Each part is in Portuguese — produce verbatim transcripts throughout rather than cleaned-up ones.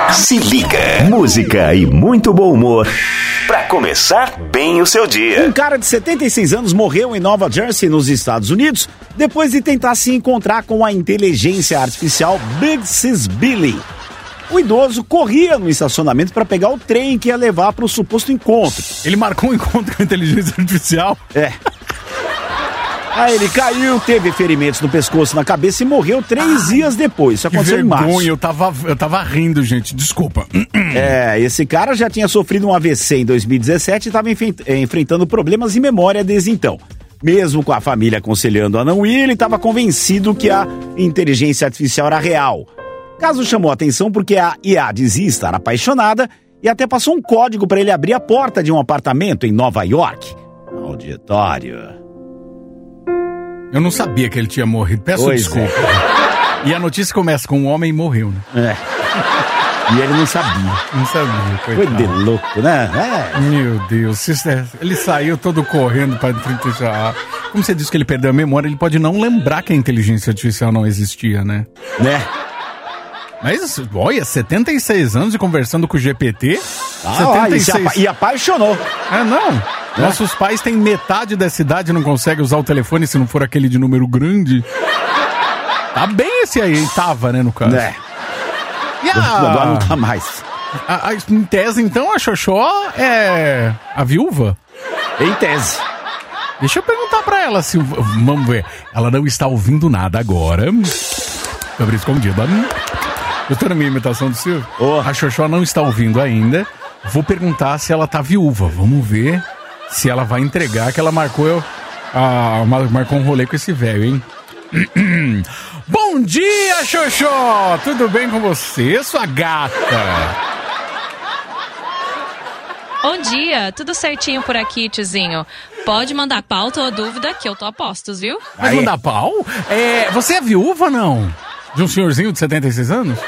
Se liga, música e muito bom humor pra começar bem o seu dia. Um cara de setenta e seis anos morreu em Nova Jersey, nos Estados Unidos, depois de tentar se encontrar com a inteligência artificial Big Sis Billy. O idoso corria no estacionamento para pegar o trem que ia levar para o suposto encontro. Ele marcou um encontro com a inteligência artificial? É. Aí ele caiu, teve ferimentos no pescoço, na cabeça e morreu três Ai, dias depois. Isso aconteceu em março. Vergonha, eu tava, eu tava rindo, gente, desculpa. É, esse cara já tinha sofrido um A V C em dois mil e dezessete e estava enfrentando problemas de memória desde então. Mesmo com a família aconselhando a não ir, ele estava convencido que a inteligência artificial era real. O caso chamou a atenção porque a I A dizia estar apaixonada e até passou um código para ele abrir a porta de um apartamento em Nova York. Auditório. Eu não sabia que ele tinha morrido. Peço pois desculpa. É. E a notícia começa com um homem morreu, né? É. E ele não sabia. Não sabia, coitado. Foi de louco, né? É. Meu Deus. Ele saiu todo correndo para enfrentar. Como você disse que ele perdeu a memória, ele pode não lembrar que a inteligência artificial não existia, né? Né? Mas, olha, setenta e seis anos e conversando com o G P T? Ah, setenta e seis. Ó, e, apa- e apaixonou. É, não. É. Nossos pais têm metade da cidade e não conseguem usar o telefone se não for aquele de número grande. Tá bem esse aí, tava, né, no caso. É. E a... Agora não tá mais. A, a, em tese, então, a Xoxó é a viúva? Em tese. Deixa eu perguntar pra ela se... Vamos ver. Ela não está ouvindo nada agora. Sobre escondida. Gostou da minha imitação do Silvio? Oh. A Xoxó não está ouvindo ainda. Vou perguntar se ela tá viúva. Vamos ver se ela vai entregar que ela marcou eu, a, marcou um rolê com esse velho, hein? Bom dia, Xoxó! Tudo bem com você, sua gata? Bom dia, tudo certinho por aqui, tiozinho. Pode mandar pauta ou dúvida que eu tô a postos, viu? Vai mandar pau? É, você é viúva ou não? De um senhorzinho de setenta e seis anos?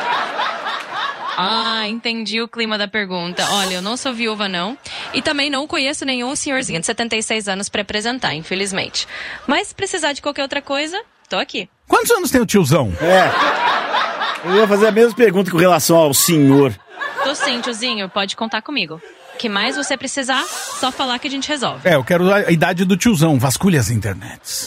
Ah, entendi o clima da pergunta. Olha, eu não sou viúva, não. E também não conheço nenhum senhorzinho de setenta e seis anos pra apresentar, infelizmente. Mas se precisar de qualquer outra coisa, tô aqui. Quantos anos tem o tiozão? É. Eu ia fazer a mesma pergunta com relação ao senhor. Tô sim, tiozinho. Pode contar comigo. O que mais você precisar, só falar que a gente resolve. É, eu quero a idade do tiozão. Vasculhe as internets.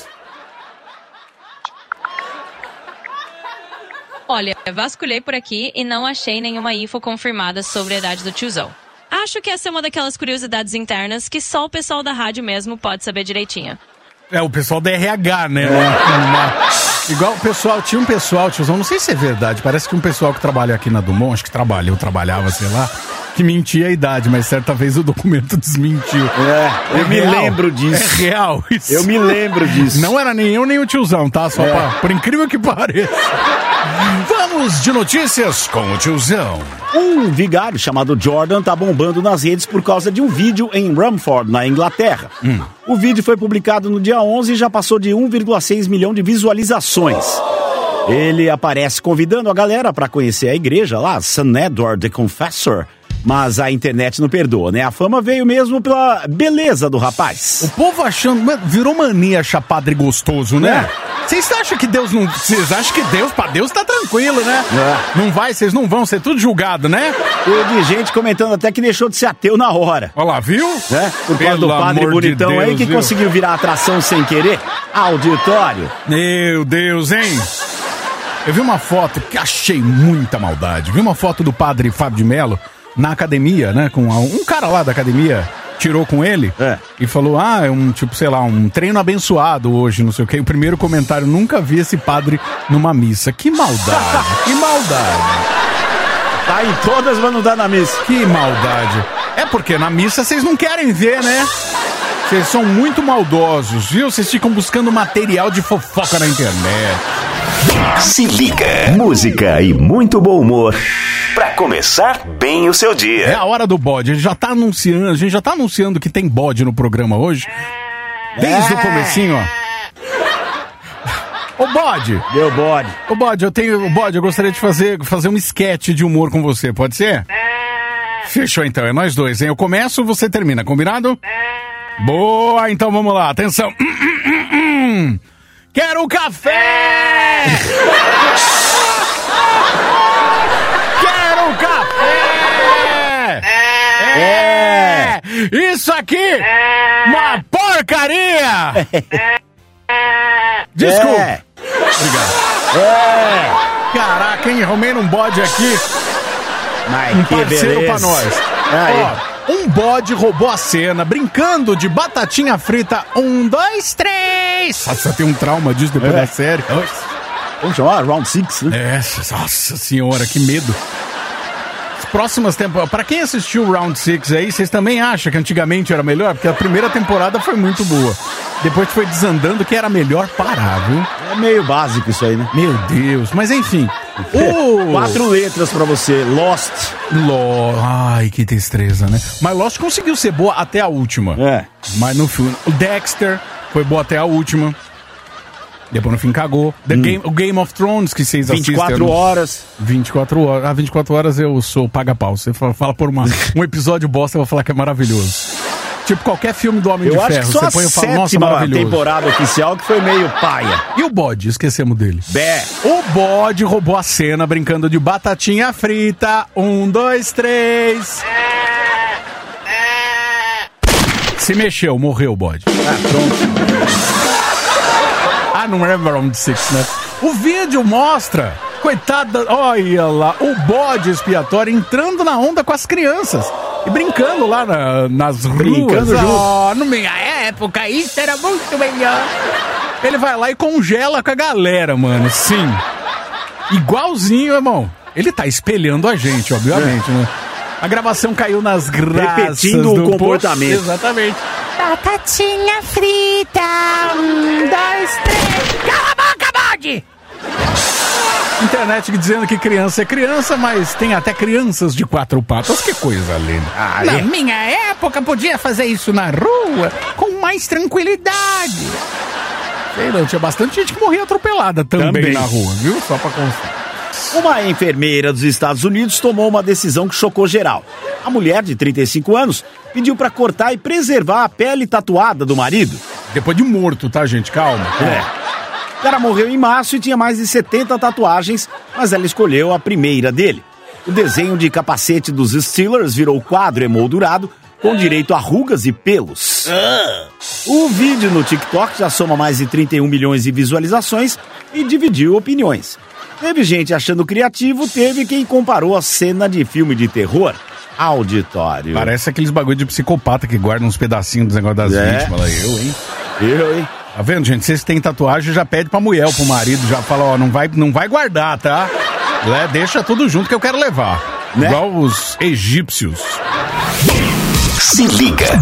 Olha, vasculhei por aqui e não achei nenhuma info confirmada sobre a idade do tiozão. Acho que essa é uma daquelas curiosidades internas que só o pessoal da rádio mesmo pode saber direitinho. É, o pessoal da R H, né? É. Igual o pessoal, tinha um pessoal, tiozão, não sei se é verdade, parece que um pessoal que trabalha aqui na Dumont, acho que trabalha, eu trabalhava, sei lá, que mentia a idade, mas certa vez o documento desmentiu. É, eu é me real. lembro disso. É real isso. Eu me lembro disso. Não era nem eu nem o tiozão, tá? Só é. pra, por incrível que pareça. Vamos de notícias com o tiozão. Um vigário chamado Jordan tá bombando nas redes por causa de um vídeo em Romford, na Inglaterra. Hum. O vídeo foi publicado no dia onze e já passou de um vírgula seis milhão de visualizações. Ele aparece convidando a galera para conhecer a igreja lá, Saint Edward the Confessor. Mas a internet não perdoa, né? A fama veio mesmo pela beleza do rapaz. O povo achando... Virou mania achar padre gostoso, né? Vocês é. acham que Deus não... Vocês acham que Deus... Pra Deus tá tranquilo, né? É. Não vai, vocês não vão ser tudo julgado, né? Teve gente comentando até que deixou de ser ateu na hora. Olha lá, viu? É? Por causa do padre bonitão de Deus, aí que viu? Conseguiu virar atração sem querer. Auditório. Meu Deus, hein? Eu vi uma foto que achei muita maldade. Vi uma foto do padre Fábio de Mello na academia, né, com um cara lá da academia, tirou com ele é. e falou, ah, é um, tipo, sei lá, um treino abençoado hoje, não sei o que. O primeiro comentário, nunca vi esse padre numa missa. Que maldade, que maldade. Tá em todas, mas não dá na missa. Que maldade. É porque na missa vocês não querem ver, né? Vocês são muito maldosos, viu? Vocês ficam buscando material de fofoca na internet. Se liga, música e muito bom humor pra começar bem o seu dia. É a hora do bode. A gente já tá anunciando, a gente já tá anunciando que tem bode no programa hoje. Desde é. o comecinho, ó. Ô bode. Deu bode. Ô bode, eu tenho, bode, eu gostaria de fazer, fazer um esquete de humor com você, pode ser? Fechou então, é nós dois, hein? Eu começo, você termina, combinado? Boa, então vamos lá, atenção. Hum, hum, hum, hum. Quero café! Quero café! Isso aqui! Uma porcaria! Desculpa. É. Obrigado. É. Caraca, hein? Arrumei um bode aqui. Mas Um que parceiro beleza. pra nós. Aí. Ó, um bode roubou a cena, brincando de batatinha frita. Um, dois, três. Nossa, tem um trauma disso depois É. da série. Vamos chamar Round Six, né? É, nossa senhora, que medo. As próximas temporadas. Pra quem assistiu o Round Six aí, vocês também acham que antigamente era melhor? Porque a primeira temporada foi muito boa. Depois foi desandando que era melhor parar, viu? É meio básico isso aí, né? Meu Deus, mas enfim. O... Quatro letras pra você. Lost. Lo... Ai, que tristeza, né? Mas Lost conseguiu ser boa até a última. É. Mas no fim... O Dexter foi boa até a última. Depois no fim cagou. The Hum. Game... O Game of Thrones que vocês assistem. vinte e quatro horas. vinte e quatro horas. Ah, vinte e quatro horas eu sou paga-pau. Você fala, fala por uma, um episódio bosta, eu vou falar que é maravilhoso. Tipo qualquer filme do Homem Eu de acho Ferro. que só Você a põe e fala, nossa, sétima maravilhoso. temporada oficial que foi meio paia. E o bode? Esquecemos dele. Bé. O bode roubou a cena brincando de batatinha frita. Um, dois, três. Se mexeu, morreu o bode. Ah, pronto. Ah, não é Round Six, né? O vídeo mostra, coitada, olha lá, o bode expiatório entrando na onda com as crianças e brincando lá na- nas Brincando ruas. junto. Oh, na minha época isso era muito melhor. Ele vai lá e congela com a galera, mano, sim. Igualzinho, irmão. Ele tá espelhando a gente, obviamente, né? A gravação caiu nas graças Repetindo do o comportamento. povo. Exatamente. Batatinha frita, um, dois, três. Cala a boca, bode! Internet dizendo que criança é criança, mas tem até crianças de quatro patas. Que coisa linda. Ah, Na é. minha época podia fazer isso na rua com mais tranquilidade. Sei não, tinha bastante gente que morria atropelada também, Também. na rua, viu? Só pra constar. Uma enfermeira dos Estados Unidos tomou uma decisão que chocou geral. A mulher, de trinta e cinco anos, pediu pra cortar e preservar a pele tatuada do marido. Depois de morto, tá, gente? Calma. É. O cara morreu em março e tinha mais de setenta tatuagens, mas ela escolheu a primeira dele. O desenho de capacete dos Steelers virou quadro emoldurado, com direito a rugas e pelos. O vídeo no TikTok já soma mais de trinta e um milhões de visualizações e dividiu opiniões. Teve gente achando criativo, teve quem comparou a cena de filme de terror. Auditório. Parece aqueles bagulho de psicopata que guardam uns pedacinhos dos negócios das É. vítimas. Lá. Eu, hein? Eu, hein? Tá vendo, gente? Vocês têm tatuagem, já pede pra mulher ou pro marido, já fala, ó, não vai, não vai guardar, tá? É, deixa tudo junto que eu quero levar. Né? Igual os egípcios. Se liga.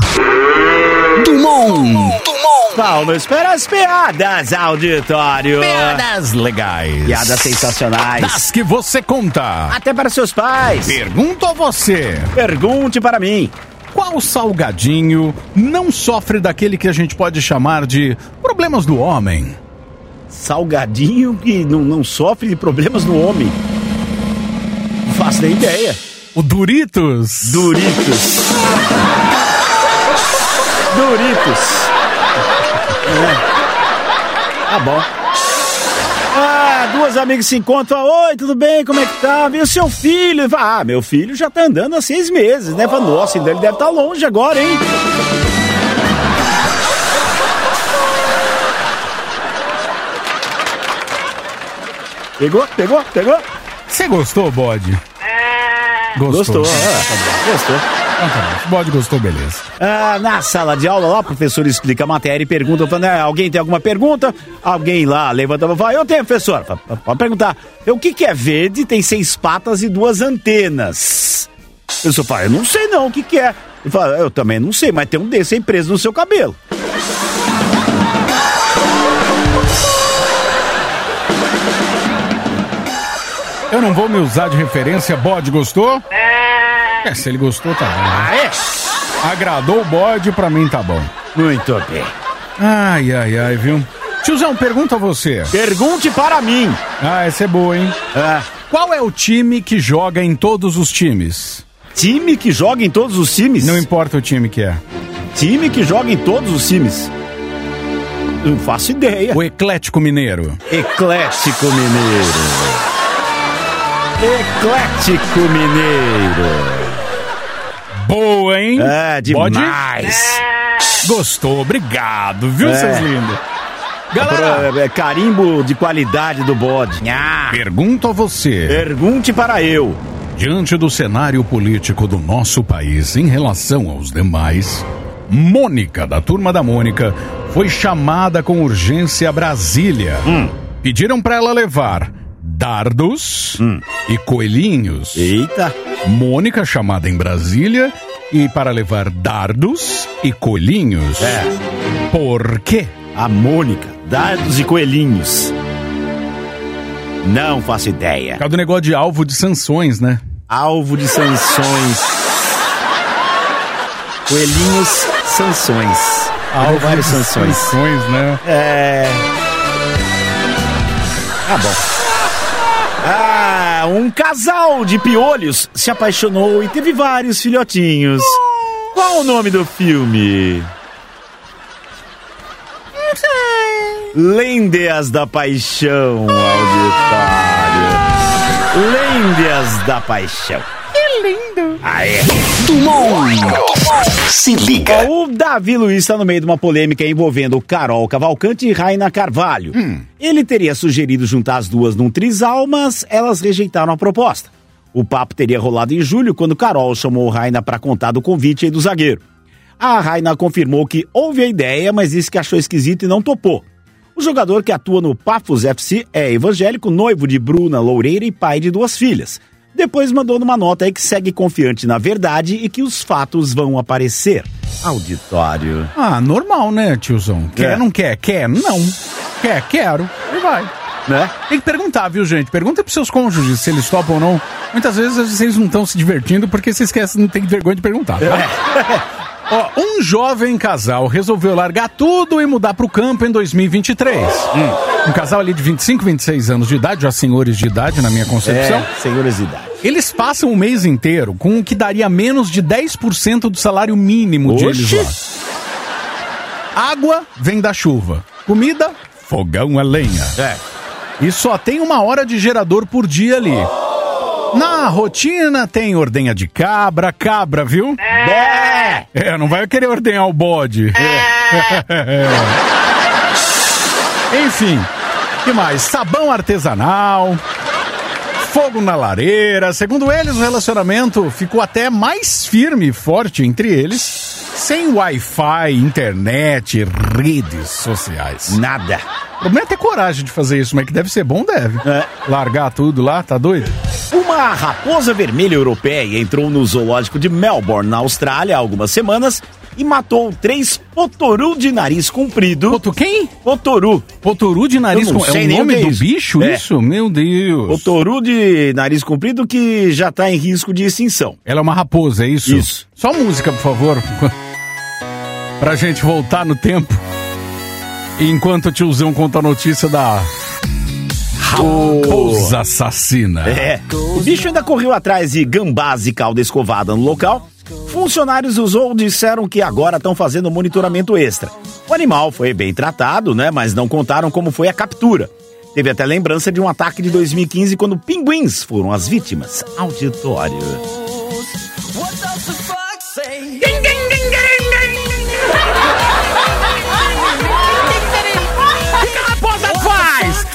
Dumont. Vamos para as piadas, auditório. Piadas legais. Piadas sensacionais. Das que você conta. Até para seus pais. Pergunto a você. Pergunte para mim. Qual salgadinho não sofre daquele que a gente pode chamar de problemas do homem? Salgadinho que não, não sofre de problemas no homem. Não faço nem ideia. O Doritos. Doritos. Doritos. É. Tá bom. Ah, duas amigas se encontram. Oi, tudo bem? Como é que tá? E o seu filho? Fala, ah, meu filho já tá andando há seis meses, né? Fala, nossa, ele deve estar longe agora, hein? Pegou? Pegou? Pegou? Você gostou, bode? Gostou. Ah, tá bom. Gostou. Então tá bom. Bode gostou, beleza. Ah, na sala de aula lá, o professor explica a matéria e pergunta, falando, ah, alguém tem alguma pergunta? Alguém lá levanta e fala, eu tenho, professor. Fala, pode perguntar. O que, que é verde, tem seis patas e duas antenas? O professor fala, eu não sei não, o que, que é? Ele fala, eu também não sei, mas tem um desse aí preso no seu cabelo. Eu não vou me usar de referência. Bode gostou? É, se ele gostou, tá bom. Ah, é? Agradou o bode, pra mim tá bom. Muito bem. Ai, ai, ai, viu? Tiozão, pergunta a você. Pergunte para mim. Ah, essa é boa, hein? Ah, Qual é o time que joga em todos os times? time que joga em todos os times? Não importa o time que é. Time que joga em todos os times. Não faço ideia. O Eclético Mineiro. Eclético Mineiro. Eclético Mineiro. Boa, hein? É, demais. Bode? Gostou, obrigado, viu, É. seus lindos? Galera, É, é carimbo de qualidade do bode. Ah, pergunto a você. pergunte para eu. Diante do cenário político do nosso país em relação aos demais, Mônica, da Turma da Mônica, foi chamada com urgência a Brasília. Hum. Pediram pra ela levar dardos Hum. e coelhinhos. Eita. Mônica chamada em Brasília e para levar dardos e coelhinhos. É. Por quê? A Mônica, dardos e coelhinhos. Não faço ideia. Por causa do negócio de alvo de sanções, né? Alvo de sanções. Coelhinhos, sanções. Alvo várias de sanções. sanções, né? É. Tá bom. Ah, um casal de piolhos se apaixonou e teve vários filhotinhos. Qual o nome do filme? Não sei. Lêndeas da Paixão, auditório. Lêndeas da Paixão. Que lindo. Aê. Se liga. O Davi Luiz está no meio de uma polêmica envolvendo Carol Cavalcante e Raina Carvalho. Hum. Ele teria sugerido juntar as duas num trisal, mas elas rejeitaram a proposta. O papo teria rolado em julho, quando Carol chamou Raina para contar do convite aí do zagueiro. A Raina confirmou que houve a ideia, mas disse que achou esquisito e não topou. O jogador, que atua no Pafos F C, é evangélico, noivo de Bruna Loureira e pai de duas filhas. Depois mandou numa nota aí que segue confiante na verdade e que os fatos vão aparecer. Auditório. Ah, normal, né, tiozão? Quer, É. não quer? Quer? Não. Quer? Quero. E vai. Né? Tem que perguntar, viu, gente? Pergunta pros seus cônjuges se eles topam ou não. Muitas vezes vocês não estão se divertindo porque vocês esquecem, não tem vergonha de perguntar. Tá? Ó, um jovem casal resolveu largar tudo e mudar pro campo em dois mil e vinte e três. Hum. Um casal ali de vinte e cinco, vinte e seis anos de idade, já senhores de idade na minha concepção. É, senhores de idade. Eles passam o mês inteiro com o que daria menos de dez por cento do salário mínimo de eles Oxi. lá. Água vem da chuva. Comida, fogão a lenha. É. E só tem uma hora de gerador por dia ali. Na rotina tem ordenha de cabra, cabra, viu? É. É, não vai querer ordenhar o bode. É. Enfim, que mais? Sabão artesanal, fogo na lareira. Segundo eles, o relacionamento ficou até mais firme e forte entre eles, sem Wi-Fi, internet, redes sociais. Nada. O problema é ter coragem de fazer isso, mas que deve ser bom, deve. É. Largar tudo lá, tá doido? Uma raposa vermelha europeia entrou no zoológico de Melbourne, na Austrália, há algumas semanas e matou três potoru de nariz comprido. Poto quem? Potoru. Potoru de nariz Eu não comprido. sei É o nem o nome que é do isso. bicho, É. isso? Meu Deus. Potoru de nariz comprido que já tá em risco de extinção. Ela é uma raposa, é isso? Isso. Só música, por favor. Pra gente voltar no tempo. Enquanto o tiozão conta a notícia da raposa assassina. É. O bicho ainda correu atrás de gambás e cauda escovada no local. Funcionários do zoo disseram que agora estão fazendo monitoramento extra. O animal foi bem tratado, né? Mas não contaram como foi a captura. Teve até lembrança de um ataque de dois mil e quinze, quando pinguins foram as vítimas. Auditório. O que a raposa faz?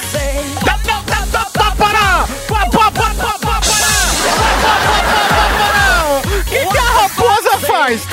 O que que a raposa faz?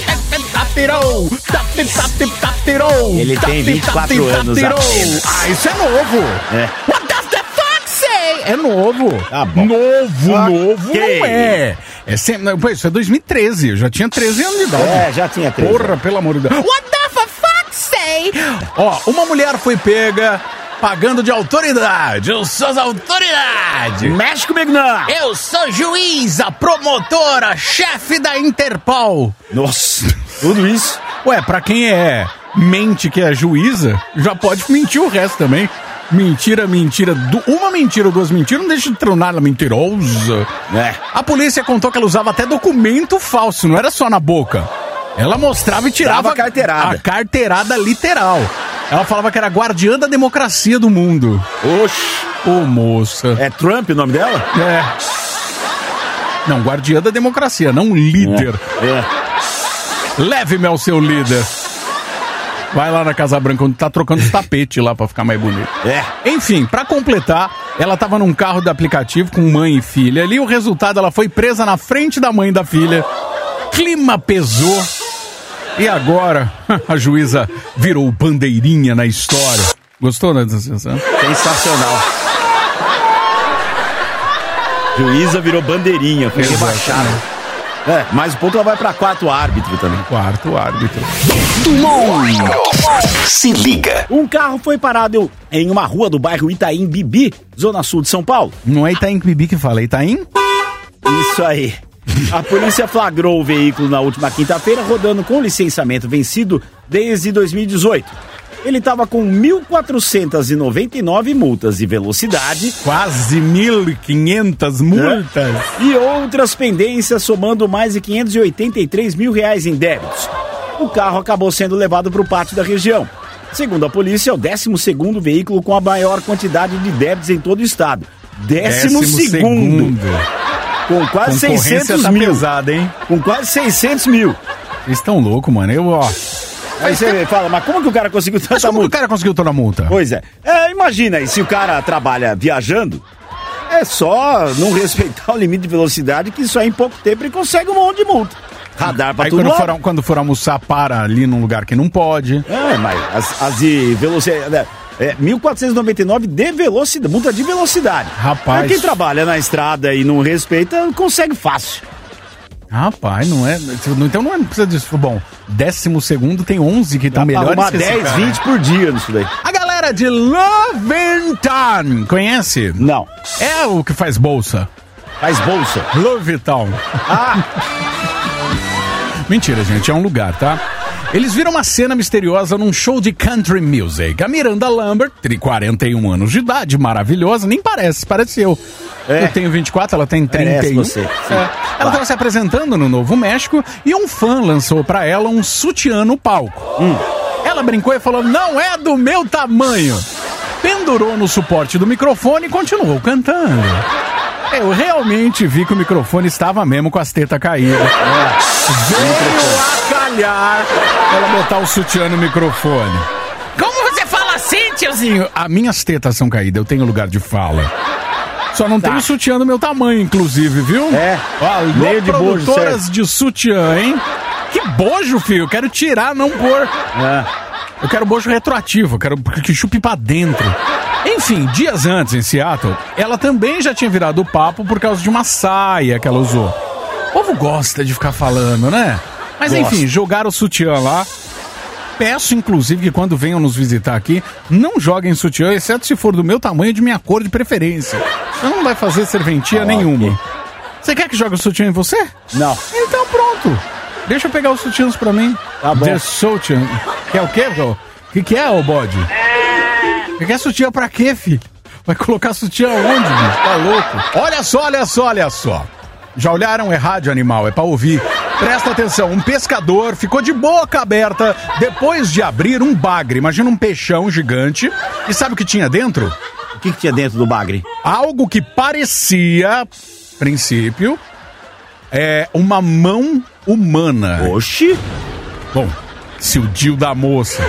Ele tem vinte e quatro anos apenas. Ah, isso é novo. É. What does the fox say? É novo. Tá bom. Novo, Ok. novo não é. É sempre, não, pô, isso é dois mil e treze, eu já tinha treze anos de idade. É, já tinha treze. Porra, pelo amor de Deus. What the fox say? Ó, uma mulher foi pega pagando de autoridade. Eu sou as autoridades. Mexe comigo não! Eu sou juíza, promotora, chefe da Interpol. Nossa, tudo isso? Ué, pra quem é mente que é juíza, já pode mentir o resto também. Mentira, mentira, du- uma mentira ou duas mentiras, não deixa de tornar ela mentirosa. É. A polícia contou que ela usava até documento falso, não era só na boca. Ela mostrava e tirava Dava carteirada. a carteirada literal. Ela falava que era guardiã da democracia do mundo. Oxi. Ô, moça. É Trump o nome dela? É. Não, guardiã da democracia, não líder. É. É. Leve-me ao seu líder. Vai lá na Casa Branca, onde tá trocando os tapetes lá pra ficar mais bonito. É. Enfim, pra completar, ela tava num carro de aplicativo com mãe e filha. Ali o resultado, ela foi presa na frente da mãe da filha. Clima pesou. E agora, a juíza virou bandeirinha na história. Gostou, né, dessa sensação? Sensacional. Juíza virou bandeirinha, foi rebaixada. É, mais um pouco ela vai pra quarto árbitro também. Quarto árbitro. Se liga. Um carro foi parado em uma rua do bairro Itaim Bibi, zona sul de São Paulo. Não é Itaim Bibi que fala, é Itaim? Isso aí. A polícia flagrou o veículo na última quinta-feira rodando com licenciamento vencido desde dois mil e dezoito. Ele estava com mil quatrocentas e noventa e nove multas de velocidade. Quase mil e quinhentas multas. É, e outras pendências, somando mais de quinhentos e oitenta e três mil reais em débitos. O carro acabou sendo levado para o pátio da região. Segundo a polícia, é o décimo segundo veículo com a maior quantidade de débitos em todo o estado. Décimo, décimo segundo. segundo. Com quase seiscentos tá mil. Pesada, hein? Com quase seiscentos mil. Eles estão loucos, mano. Eu, ó... Aí você fala, mas como que o cara conseguiu tanta mas como multa? o cara conseguiu toda a multa? Pois é. é. Imagina aí, se o cara trabalha viajando, é só não respeitar o limite de velocidade, que isso aí em pouco tempo ele consegue um monte de multa. Radar pra aí tudo quando lado. for, quando for almoçar, para ali num lugar que não pode. É, mas as, as de velocidade... É, mil quatrocentos e noventa e nove de velocidade, multa de velocidade. Rapaz. Mas quem trabalha na estrada e não respeita, consegue fácil. Rapaz, não é... Então não é, precisa disso. Bom, décimo segundo tem onze que tá melhor. Arrumar dez, vinte por dia nisso daí. A galera de Loventown, conhece? Não. É o que faz bolsa. Faz bolsa? Louis Vuitton. Ah! Mentira, gente, é um lugar, tá? Eles viram uma cena misteriosa num show de country music. A Miranda Lambert, de quarenta e um anos de idade, maravilhosa, nem parece, parece eu. É. Eu tenho vinte e quatro, ela tem trinta e um. Você. É. Ela estava se apresentando no Novo México e um fã lançou pra ela um sutiã no palco. Hum. Ela brincou e falou, não é do meu tamanho. Pendurou no suporte do microfone e continuou cantando. Eu realmente vi que o microfone estava mesmo com as tetas caídas. É. Veio a calhar ela botar o sutiã no microfone. Como você fala assim, tiozinho? As minhas tetas são caídas, eu tenho lugar de fala. Só não tá. Tenho sutiã do meu tamanho, inclusive, viu? É. Ó, meio de bojo, produtoras de sutiã, hein? Que bojo, filho. Eu quero tirar, não pôr. É. Eu quero bojo retroativo, eu quero que chupe pra dentro. Enfim, dias antes, em Seattle, ela também já tinha virado o papo por causa de uma saia que ela usou. O povo gosta de ficar falando, né? Mas gosta. Enfim, jogaram o sutiã lá. Peço, inclusive, que quando venham nos visitar aqui, não joguem sutiã, exceto se for do meu tamanho e de minha cor de preferência. Senão não vai fazer serventia ah, nenhuma. Okay. Você quer que jogue o sutiã em você? Não. Então pronto. Deixa eu pegar os sutiãs pra mim. Tá bom. The sutiã. Quer o quê, o que, que é, ô bode? Você quer sutiã pra quê, fi? Vai colocar sutiã onde, bicho? Tá louco? Olha só, olha só, olha só. Já olharam? É rádio, animal, é pra ouvir. Presta atenção, um pescador ficou de boca aberta depois de abrir um bagre. Imagina um peixão gigante. E sabe o que tinha dentro? O que, que tinha dentro do bagre? Algo que parecia, princípio, é uma mão humana. Oxi! Bom, se o Dio da moça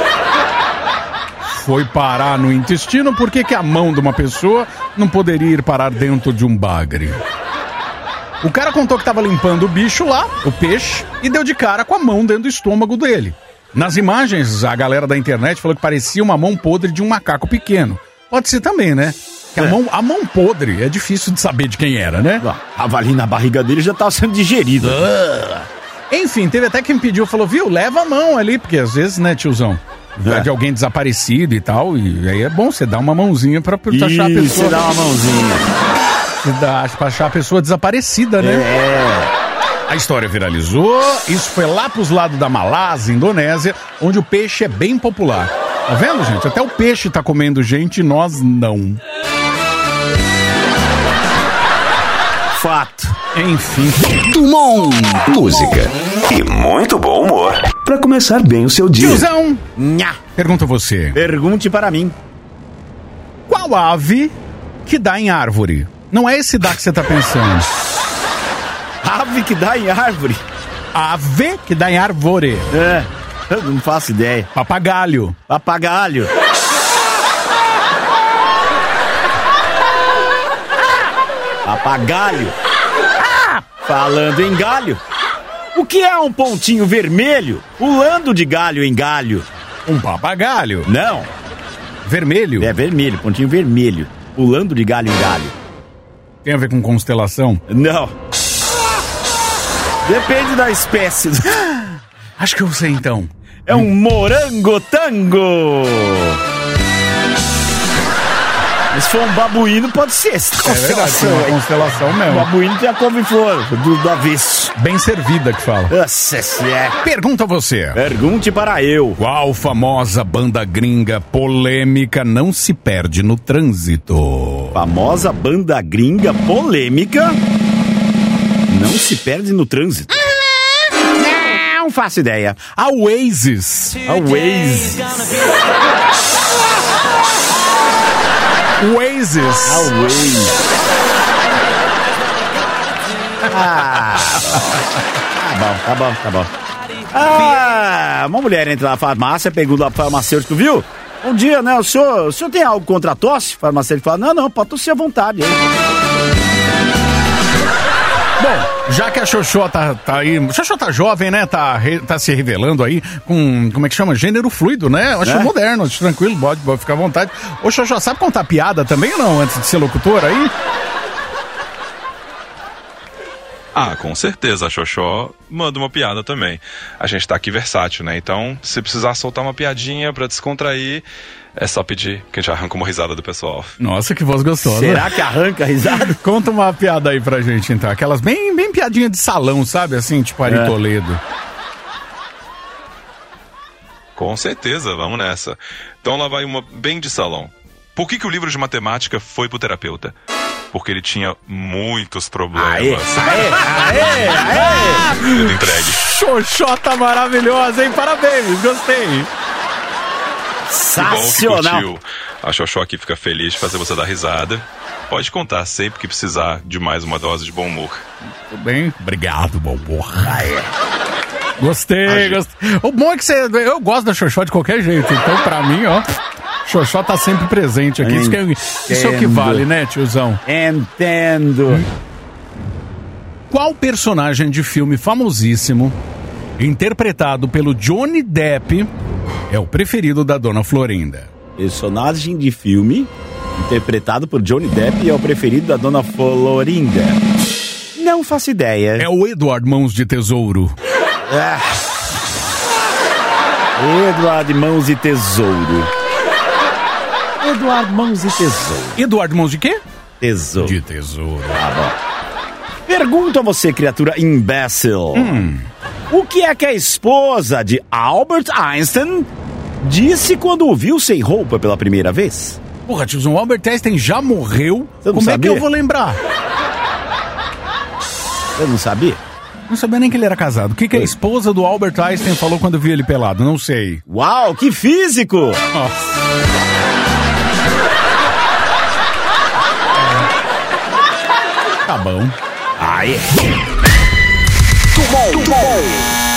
foi parar no intestino, por que que a mão de uma pessoa não poderia ir parar dentro de um bagre? O cara contou que estava limpando o bicho lá, o peixe, e deu de cara com a mão dentro do estômago dele. Nas imagens, a galera da internet falou que parecia uma mão podre de um macaco pequeno. Pode ser também, né? Que a, é. mão, a mão podre é difícil de saber de quem era, né? Tava ali na barriga dele, já tava sendo digerido. Uh. Enfim, teve até quem pediu, falou, viu, leva a mão ali, porque às vezes, né, tiozão, é. de alguém desaparecido e tal, e aí é bom você dar uma mãozinha pra, pra Isso, achar a pessoa. Você dá uma mãozinha. Você dá pra achar a pessoa desaparecida, né? É. A história viralizou, isso foi lá pros lados da Malásia, Indonésia, onde o peixe é bem popular. Tá vendo, gente? Até o peixe tá comendo gente e nós não. Fato. Enfim. Dumont. Música e muito bom humor pra começar bem o seu dia. Tiozão, nha. Pergunta você. Pergunte para mim. Qual ave que dá em árvore? Não é esse dá que você tá pensando. Ave que dá em árvore. Ave que dá em árvore. É, eu não faço ideia. Papagalho. Papagalho. Papagalho. Falando em galho, o que é um pontinho vermelho pulando de galho em galho? Um papagalho. Não. Vermelho? É vermelho, pontinho vermelho, pulando de galho em galho. Tem a ver com constelação? Não. Depende da espécie. Acho que eu sei então. É um morangotango. Mas se for um babuíno, pode ser. Essa constelação, é verdade, uma constelação mesmo. O babuíno tem a couve-flor, do, do avesso. Bem servida que fala. Nossa, se é. Pergunta a você. Pergunte para eu. Qual famosa banda gringa polêmica não se perde no trânsito? Famosa banda gringa polêmica não se perde no trânsito. Não faço ideia. A Oasis. A Oasis. Oasis. A Oasis. Ah, tá bom, tá bom, tá bom. Ah, uma mulher entra na farmácia, pergunta pro farmacêutico, viu? Bom dia, né? O senhor, o senhor tem algo contra a tosse? O farmacêutico fala, não, não, pode tossir à vontade. Hein? Bom, já que a Xoxó tá, tá aí... A Xoxó tá jovem, né? Tá, re, tá se revelando aí com... Como é que chama? Gênero fluido, né? Eu acho é? moderno, acho tranquilo, pode, pode ficar à vontade. Ô, Xoxó, sabe contar piada também ou não? Antes de ser locutor aí? Ah, com certeza, a Xoxó manda uma piada também. A gente tá aqui versátil, né? Então, se precisar soltar uma piadinha pra descontrair, é só pedir que a gente arranca uma risada do pessoal. Nossa, que voz gostosa. Será que arranca a risada? Conta uma piada aí pra gente, então. Aquelas bem, bem piadinha de salão, sabe? Assim, tipo Ari É. Toledo. Com certeza, vamos nessa. Então lá vai uma bem de salão. Por que que o livro de matemática foi pro terapeuta? Porque ele tinha muitos problemas. Aê, aê, aê, aê. Tudo entregue. Xoxó tá maravilhosa, hein? Parabéns, gostei. Que bom que Sensacional. curtiu. A Xoxó aqui fica feliz de fazer você dar risada. Pode contar sempre que precisar de mais uma dose de bom humor. Tudo bem? Obrigado, bom porra. Gostei, gostei. O bom é que você... Eu gosto da Xoxó de qualquer jeito. Então, pra mim, ó... Xoxó tá sempre presente aqui. Isso, que é, isso é o que vale, né, tiozão? Entendo. Qual personagem de filme famosíssimo, interpretado pelo Johnny Depp, é o preferido da Dona Florinda? Personagem de filme interpretado por Johnny Depp e é o preferido da Dona Florinda. Não faço ideia. É o Edward Mãos de Tesouro. Ah. Edward Mãos e Tesouro. Eduardo Mãos e Tesouro. Eduardo Mãos de quê? Tesouro. De tesouro. Ah, bom. Pergunto a você, criatura imbécil. Hum. O que é que a esposa de Albert Einstein disse quando o viu sem roupa pela primeira vez? Porra, tiozão, o Albert Einstein já morreu. Você não Como sabia? é que eu vou lembrar? Eu não sabia? Não sabia nem que ele era casado. O que, que a esposa do Albert Einstein falou quando viu ele pelado? Não sei. Uau, que físico! Nossa. Tá bom. Aê! Muito bom, muito bom.